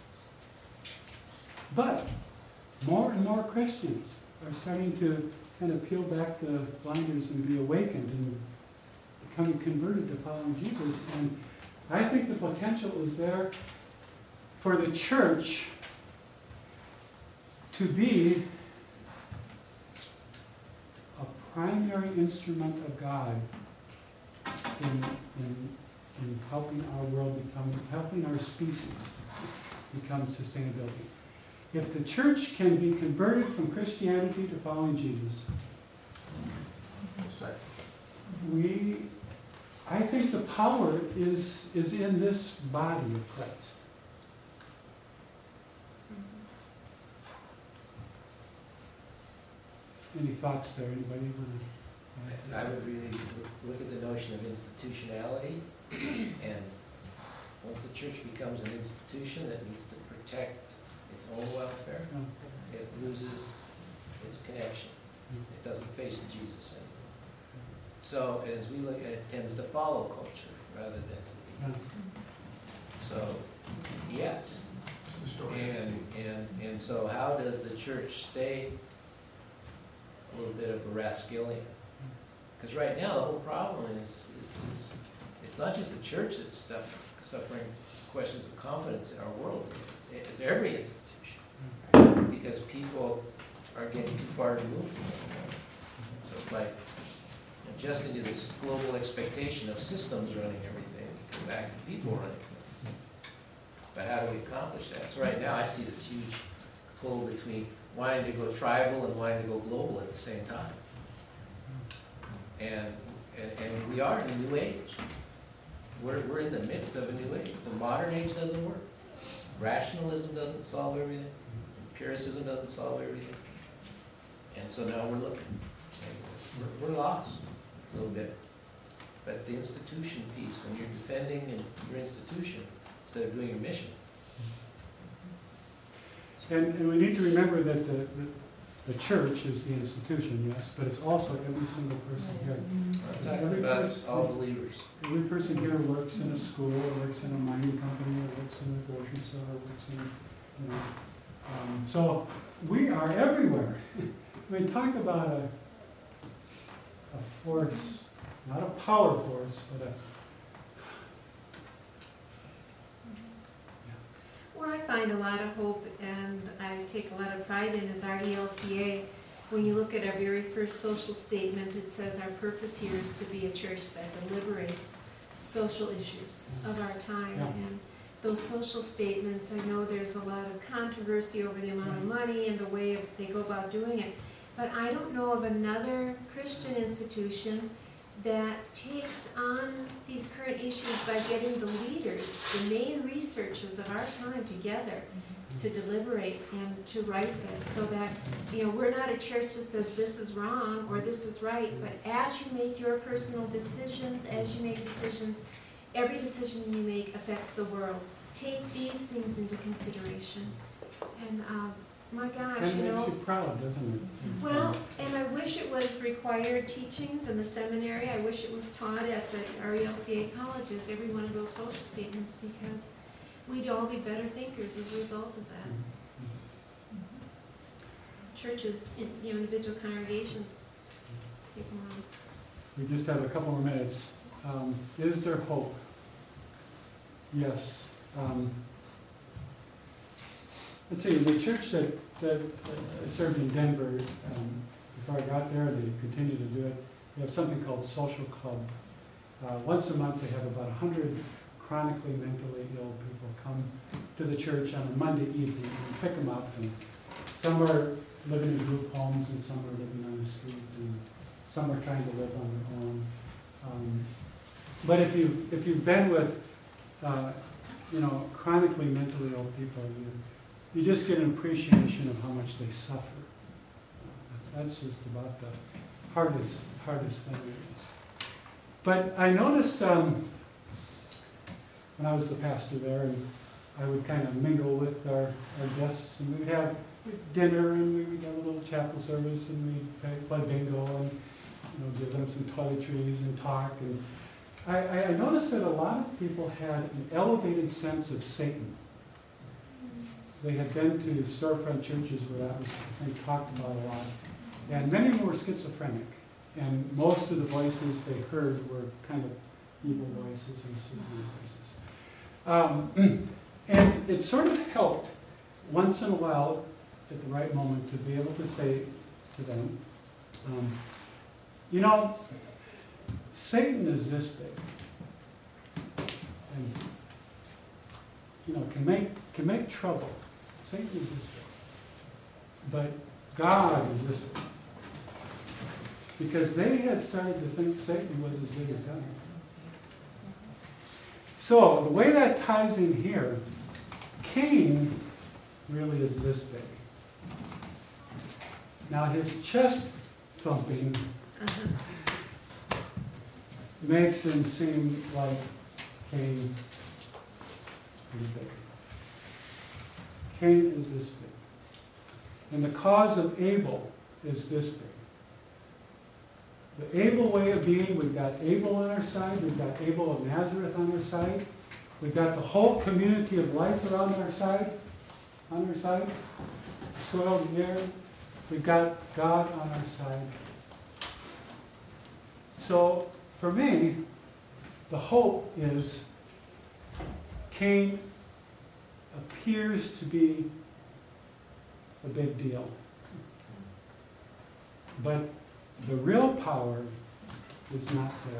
But more and more Christians are starting to kind of peel back the blinders and be awakened and becoming converted to following Jesus. And I think the potential is there for the church to be a primary instrument of God in, in, in helping our world become, helping our species become sustainability. If the church can be converted from Christianity to following Jesus, we, I think the power is, is in this body of Christ. Any thoughts there? Anybody want to? I would really look at the notion of institutionality, and once the church becomes an institution that needs to protect its own welfare, Oh. it loses its connection. It doesn't face Jesus anymore. So as we look at it, it tends to follow culture rather than to lead. So, yes. And, and, and so how does the church stay a little bit of a rascallion? Because right now the whole problem is, is, is it's not just the church that's stuff, suffering questions of confidence in our world. It's, it's every institution. Because people are getting too far removed from it. So it's like, adjusting to this global expectation of systems running everything, we come back to people running things. But how do we accomplish that? So right now, I see this huge pull between wanting to go tribal and wanting to go global at the same time. And, and, and we are in a new age. We're, we're in the midst of a new age. The modern age doesn't work. Rationalism doesn't solve everything. Empiricism doesn't solve everything. And so now we're looking. We're, we're lost a little bit. But the institution piece, when you're defending your institution instead of doing your mission. And, and we need to remember that the, the, the church is the institution, yes, but it's also every single person here. I'm talking Every about person- all believers. Every person here works in a school, or works in a mining company, or works in a grocery store, or works in, you know. Um, so we are everywhere. I mean, talk about a, a force, not a power force, but a, Where I find a lot of hope and I take a lot of pride in is our E L C A. When you look at our very first social statement, it says our purpose here is to be a church that deliberates social issues of our time. Yeah. And those social statements, I know there's a lot of controversy over the amount of money and the way they go about doing it. But I don't know of another Christian institution that takes on these current issues by getting the leaders, the main researchers of our time together to deliberate and to write this, so that, you know, we're not a church that says this is wrong or this is right, but as you make your personal decisions, as you make decisions, every decision you make affects the world. Take these things into consideration. And, um, my gosh, and you know. makes you proud, doesn't it? Well, and I wish it was required teachings in the seminary. I wish it was taught at the R E L C A colleges, every one of those social statements, because we'd all be better thinkers as a result of that. Churches, in- you know, individual congregations, take them on. We just have a couple more minutes. Um, is there hope? Yes. Um, let's see, the church that, that uh, served in Denver, um, before I got there, they continue to do it. We have something called Social Club. Uh, once a month, they have about one hundred chronically mentally ill people come to the church on a Monday evening and pick them up. And some are living in group homes, and some are living on the street, and some are trying to live on their own. Um, but if you if you've been with uh, you know chronically mentally ill people, you you just get an appreciation of how much they suffer. Uh, that's just about the hardest hardest thing there is. But I noticed um, when I was the pastor there, and I would kind of mingle with our, our guests, and we'd have dinner, and we would have a little chapel service, and we'd play bingo, and you know, give them some toiletries and talk. And I, I noticed that a lot of people had an elevated sense of Satan. They had been to storefront churches where that was, I think, talked about a lot. And many of them were schizophrenic. And most of the voices they heard were kind of evil voices and Satan voices. Um, and it sort of helped once in a while, at the right moment, to be able to say to them, um, you know, Satan is this big, and you know can make can make trouble. Satan is this big, but God is this big, because they had started to think Satan was as big as God. So the way that ties in here, Cain really is this big. Now his chest thumping Uh-huh. makes him seem like Cain is pretty big. Cain is this big. And the cause of Abel is this big. The Abel way of being, we've got Abel on our side, we've got Abel of Nazareth on our side, we've got the whole community of life around our side, on our side, soil, the air, we've got God on our side. So, for me, the hope is Cain appears to be a big deal. But the real power is not there.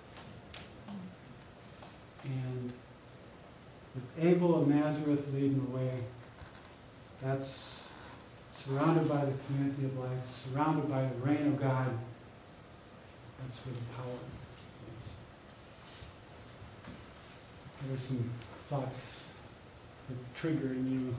And with Abel of Nazareth leading the way, that's surrounded by the community of life, surrounded by the reign of God. That's where the power is. There are some thoughts that trigger in you.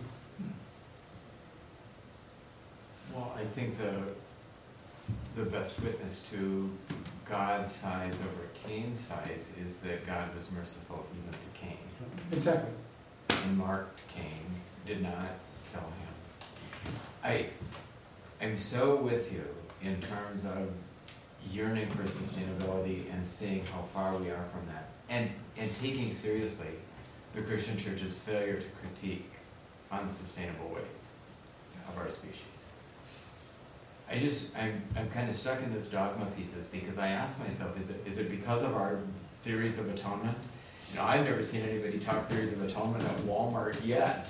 Well, I think the, the best witness to God's size over Cain's size is that God was merciful even to Cain. Exactly. And marked Cain, did not kill him. I am so with you in terms of yearning for sustainability and seeing how far we are from that. And, and taking seriously the Christian Church's failure to critique unsustainable ways of our species. I just, I'm, I'm kind of stuck in those dogma pieces because I ask myself, is it, is it because of our theories of atonement? You know, I've never seen anybody talk theories of atonement at Walmart yet.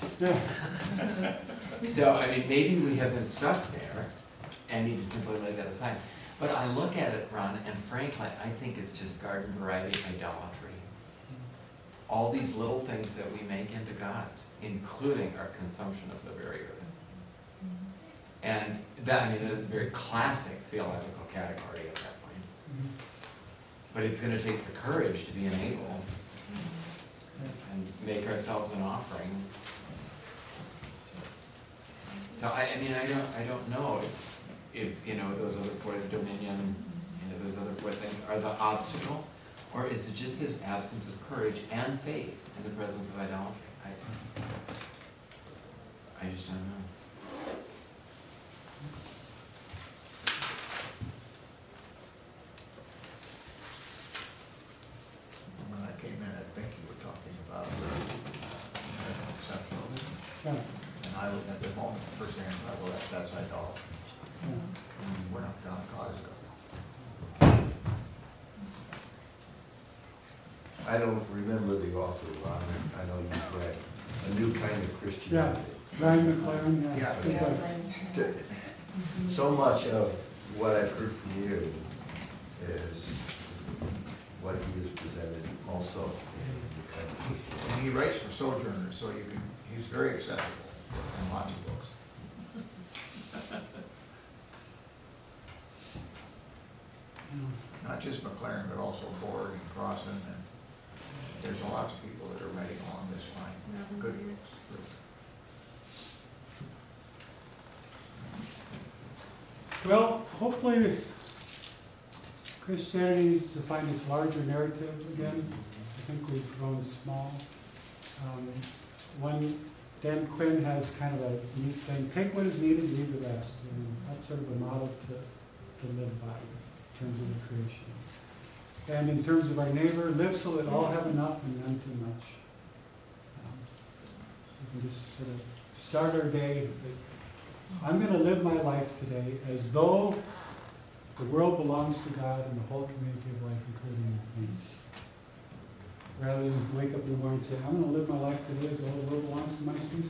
So, I mean, maybe we have been stuck there and need to simply lay that aside. But I look at it, Ron, and frankly, I think it's just garden variety idolatry. All these little things that we make into gods, including our consumption of the very earth. And that, I mean, that's a very classic theological category at that point. But it's going to take the courage to be enabled and make ourselves an offering. So I, I mean, I don't, I don't know if, if you know, those other four, dominion, you know, those other four things are the obstacle, or is it just this absence of courage and faith in the presence of idolatry? I, I just don't know. When I came in, I think you were talking about uh, exceptionalism. Yeah. And I looked at the moment, the first thing I thought, well, that, that's idolatry. Yeah. I mean, we're not God, God is God. I don't remember the author, Ron, I know you've read A New Kind of Christianity. Ryan McLaren, yeah. Yeah, Good book. To- So much of what I've heard from you is what he has presented also in A New Kind of Christianity. And he writes for Sojourners, so you can, he's very accessible in lots of books. Not just McLaren, but also Borg and Crossan, and there's lots of people that are writing along this line. Good books. Well, hopefully Christianity needs to find its larger narrative again. I think we've grown small. Um, one, Dan Quinn has kind of a neat thing, take what is needed, leave the rest. And that's sort of a model to, to live by in terms of the creation. And in terms of our neighbor, live so that all have enough and none too much. Um, we can just sort of start our day with, I'm going to live my life today as though the world belongs to God and the whole community of life, including me. Rather than wake up in the morning and say, I'm going to live my life today as though the world belongs to my species.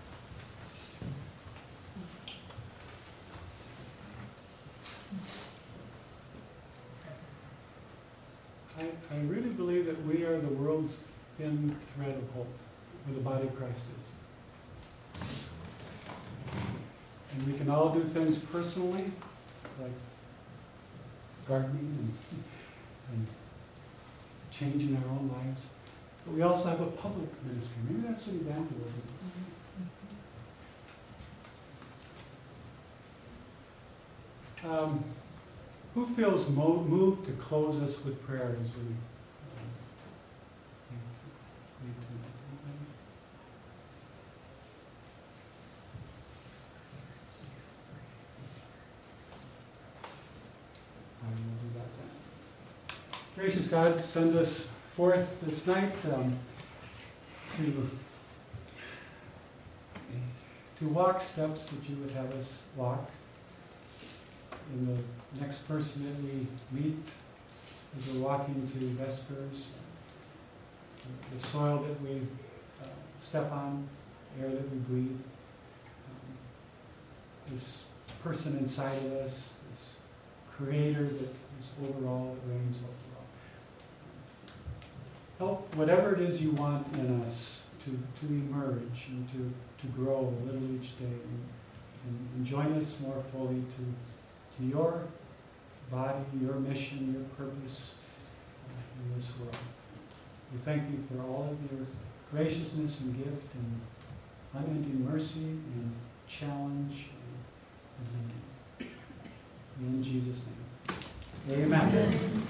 I, I really believe that we are the world's thin thread of hope, where the body of Christ is. And we can all do things personally, like gardening and, and changing our own lives. But we also have a public ministry. Maybe that's an evangelism. Um, who feels mo- moved to close us with prayer as we um, lead tonight? I will do that then. Gracious God, send us forth this night um, to, to walk steps that you would have us walk. In the next person that we meet as we're walking to Vespers, the soil that we uh, step on, air that we breathe, um, this person inside of us, this creator that is over all, it reigns over all. Help whatever it is you want in us to, to emerge and to, to grow a little each day, and, and, and join us more fully to, to your body, your mission, your purpose uh, in this world. We thank you for all of your graciousness and gift and unending mercy and challenge and leading. In Jesus' name. Amen.